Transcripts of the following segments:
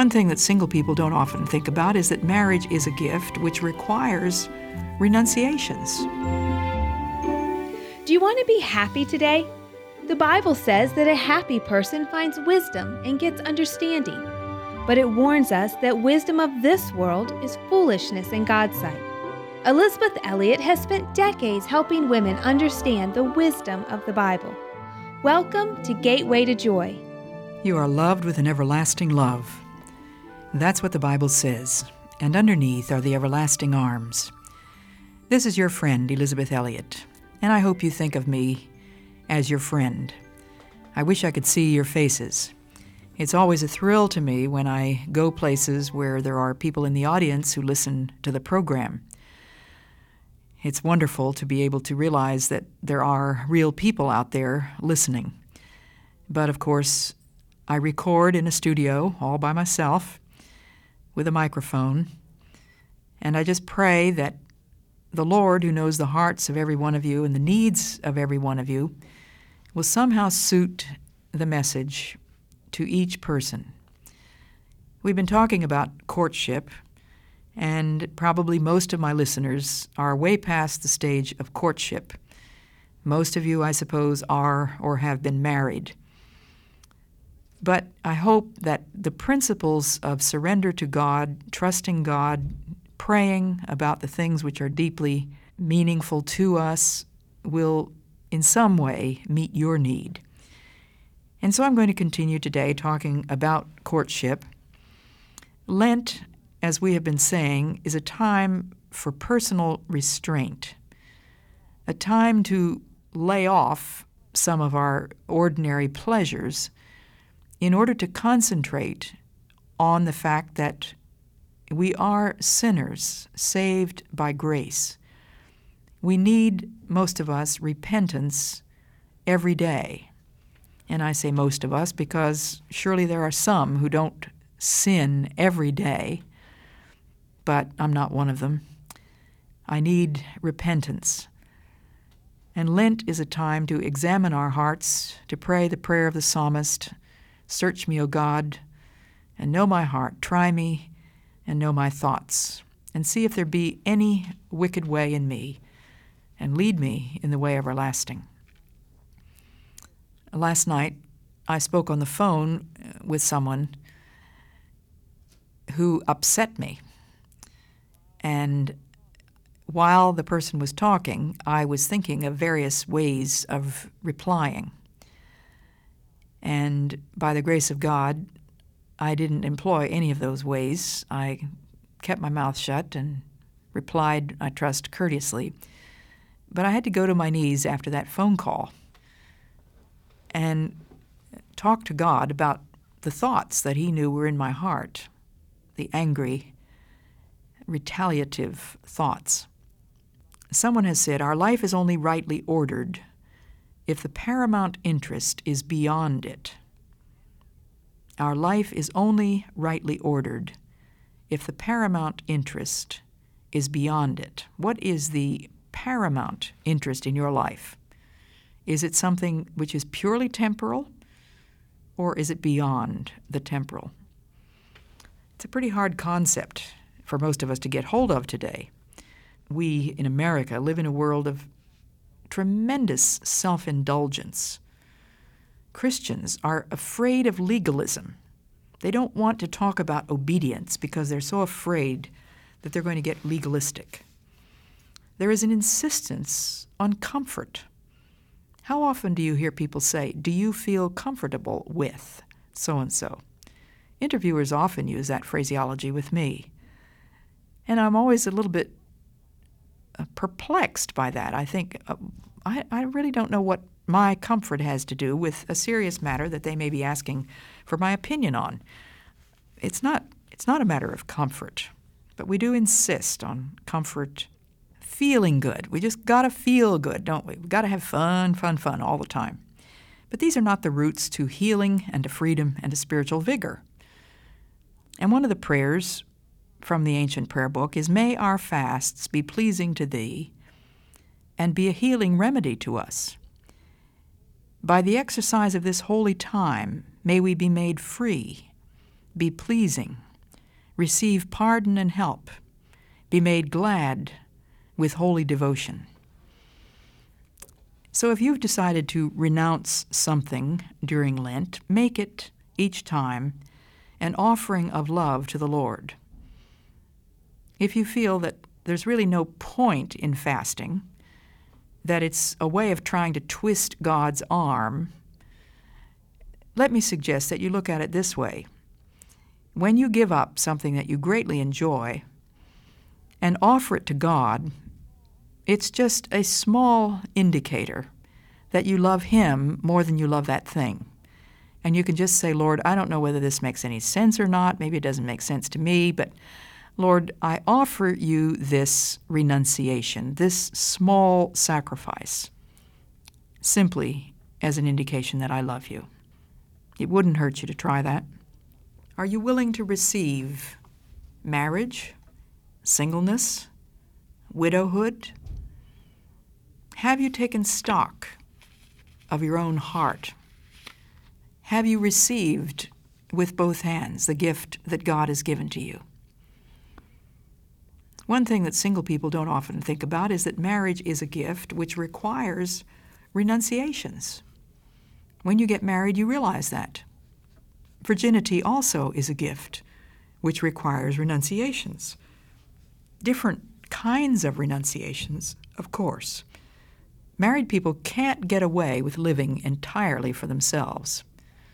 One thing that single people don't often think about is that marriage is a gift which requires renunciations. Do you want to be happy today? The Bible says that a happy person finds wisdom and gets understanding. But it warns us that wisdom of this world is foolishness in God's sight. Elisabeth Elliot has spent decades helping women understand the wisdom of the Bible. Welcome to Gateway to Joy. You are loved with an everlasting love. That's what the Bible says, and underneath are the everlasting arms. This is your friend, Elisabeth Elliot, and I hope you think of me as your friend. I wish I could see your faces. It's always a thrill to me when I go places where there are people in the audience who listen to the program. It's wonderful to be able to realize that there are real people out there listening. But of course, I record in a studio all by myself with a microphone, and I just pray that the Lord, who knows the hearts of every one of you and the needs of every one of you, will somehow suit the message to each person. We've been talking about courtship, and probably most of my listeners are way past the stage of courtship. Most of you, I suppose, are or have been married. But I hope that the principles of surrender to God, trusting God, praying about the things which are deeply meaningful to us will in some way meet your need. And so I'm going to continue today talking about courtship. Lent, as we have been saying, is a time for personal restraint, a time to lay off some of our ordinary pleasures in order to concentrate on the fact that we are sinners saved by grace. We need, most of us, repentance every day. And I say most of us because surely there are some who don't sin every day, but I'm not one of them. I need repentance. And Lent is a time to examine our hearts, to pray the prayer of the psalmist, "Search me, O God, and know my heart. Try me and know my thoughts, and see if there be any wicked way in me, and lead me in the way everlasting." Last night, I spoke on the phone with someone who upset me. And while the person was talking, I was thinking of various ways of replying. And by the grace of God, I didn't employ any of those ways. I kept my mouth shut and replied, I trust, courteously. But I had to go to my knees after that phone call and talk to God about the thoughts that He knew were in my heart, the angry, retaliative thoughts. Someone has said, our life is only rightly ordered if the paramount interest is beyond it. Our life is only rightly ordered if the paramount interest is beyond it. What is the paramount interest in your life? Is it something which is purely temporal, or is it beyond the temporal? It's a pretty hard concept for most of us to get hold of today. We in America live in a world of tremendous self-indulgence. Christians are afraid of legalism. They don't want to talk about obedience because they're so afraid that they're going to get legalistic. There is an insistence on comfort. How often do you hear people say, "Do you feel comfortable with so-and-so?" Interviewers often use that phraseology with me. And I'm always a little bit perplexed by that. I think, I really don't know what my comfort has to do with a serious matter that they may be asking for my opinion on. It's not a matter of comfort, but we do insist on comfort, feeling good. We just got to feel good, don't we? We've got to have fun all the time. But these are not the roots to healing and to freedom and to spiritual vigor. And one of the prayers from the ancient prayer book is, "May our fasts be pleasing to Thee and be a healing remedy to us. By the exercise of this holy time, may we be made free be pleasing, receive pardon and help, be made glad with holy devotion. So if you've decided to renounce something during Lent, make it each time an offering of love to the Lord. If you feel that there's really no point in fasting, that it's a way of trying to twist God's arm, let me suggest that you look at it this way. When you give up something that you greatly enjoy and offer it to God, it's just a small indicator that you love Him more than you love that thing. And you can just say, Lord, I don't know whether this makes any sense or not. Maybe it doesn't make sense to me, but Lord, I offer you this renunciation, this small sacrifice, simply as an indication that I love you. It wouldn't hurt you to try that. Are you willing to receive marriage, singleness, widowhood? Have you taken stock of your own heart? Have you received with both hands the gift that God has given to you? One thing that single people don't often think about is that marriage is a gift which requires renunciations. When you get married, you realize that. Virginity also is a gift which requires renunciations. Different kinds of renunciations, of course. Married people can't get away with living entirely for themselves.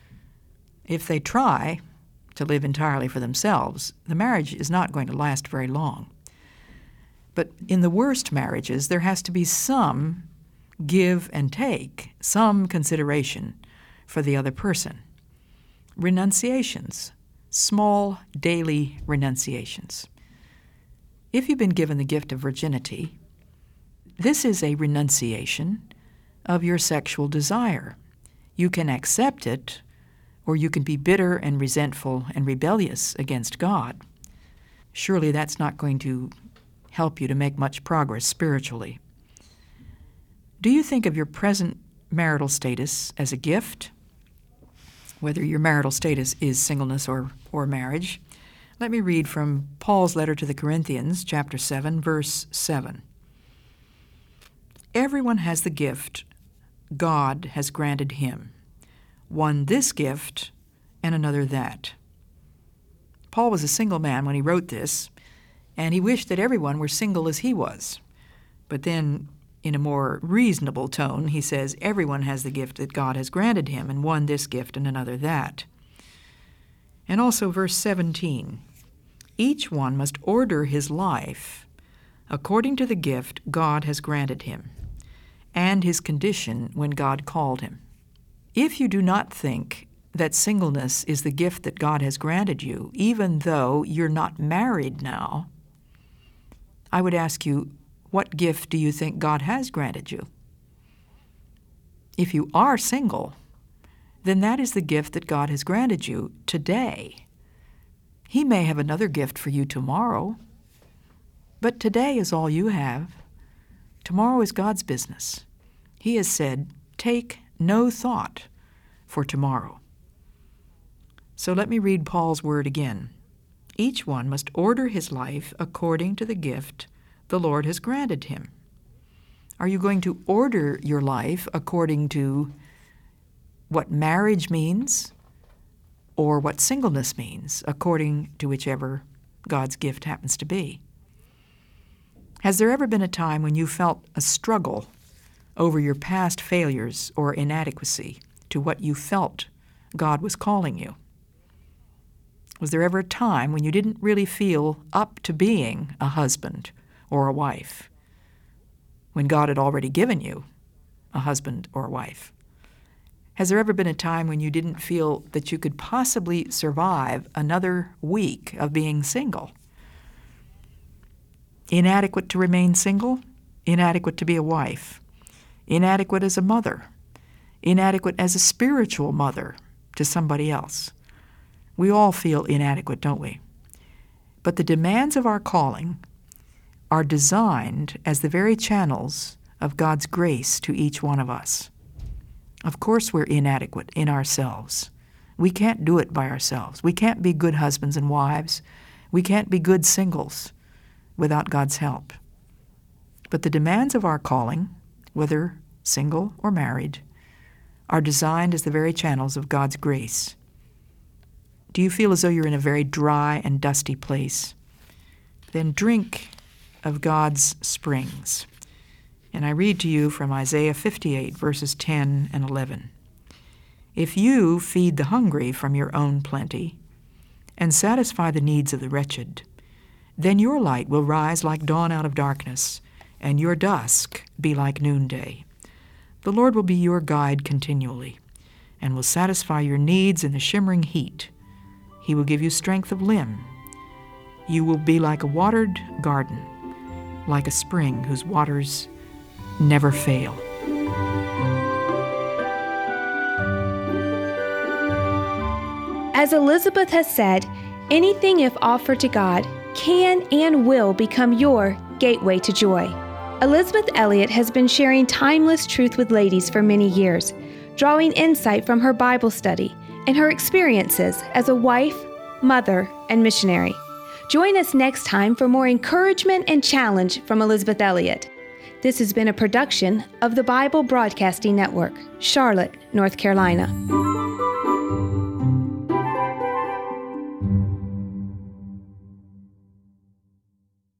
If they try to live entirely for themselves, the marriage is not going to last very long. But in the worst marriages, there has to be some give and take, some consideration for the other person. Renunciations, small daily renunciations. If you've been given the gift of virginity, this is a renunciation of your sexual desire. You can accept it, or you can be bitter and resentful and rebellious against God. Surely that's not going to help you to make much progress spiritually. Do you think of your present marital status as a gift? Whether your marital status is singleness or marriage. Let me read from Paul's letter to the Corinthians, chapter 7, verse 7. Everyone has the gift God has granted him, one this gift and another that. Paul was a single man when he wrote this, and he wished that everyone were single as he was. But then, in a more reasonable tone, he says, everyone has the gift that God has granted him, and one this gift and another that. And also verse 17, each one must order his life according to the gift God has granted him, and his condition when God called him. If you do not think that singleness is the gift that God has granted you, even though you're not married now, I would ask you, what gift do you think God has granted you? If you are single, then that is the gift that God has granted you today. He may have another gift for you tomorrow, but today is all you have. Tomorrow is God's business. He has said, take no thought for tomorrow. So let me read Paul's word again. Each one must order his life according to the gift the Lord has granted him. Are you going to order your life according to what marriage means or what singleness means, according to whichever God's gift happens to be? Has there ever been a time when you felt a struggle over your past failures or inadequacy to what you felt God was calling you? Was there ever a time when you didn't really feel up to being a husband or a wife, when God had already given you a husband or a wife? Has there ever been a time when you didn't feel that you could possibly survive another week of being single? Inadequate to remain single, inadequate to be a wife, inadequate as a mother, inadequate as a spiritual mother to somebody else. We all feel inadequate, don't we? But the demands of our calling are designed as the very channels of God's grace to each one of us. Of course we're inadequate in ourselves. We can't do it by ourselves. We can't be good husbands and wives. We can't be good singles without God's help. But the demands of our calling, whether single or married, are designed as the very channels of God's grace. Do you feel as though you're in a very dry and dusty place? Then drink of God's springs. And I read to you from Isaiah 58, verses 10 and 11. If you feed the hungry from your own plenty and satisfy the needs of the wretched, then your light will rise like dawn out of darkness, and your dusk be like noonday. The Lord will be your guide continually, and will satisfy your needs in the shimmering heat. He will give you strength of limb. You will be like a watered garden, like a spring whose waters never fail. As Elizabeth has said, anything if offered to God can and will become your gateway to joy. Elizabeth Elliot has been sharing timeless truth with ladies for many years, drawing insight from her Bible study and her experiences as a wife, mother, and missionary. Join us next time for more encouragement and challenge from Elizabeth Elliot. This has been a production of the Bible Broadcasting Network, Charlotte, North Carolina.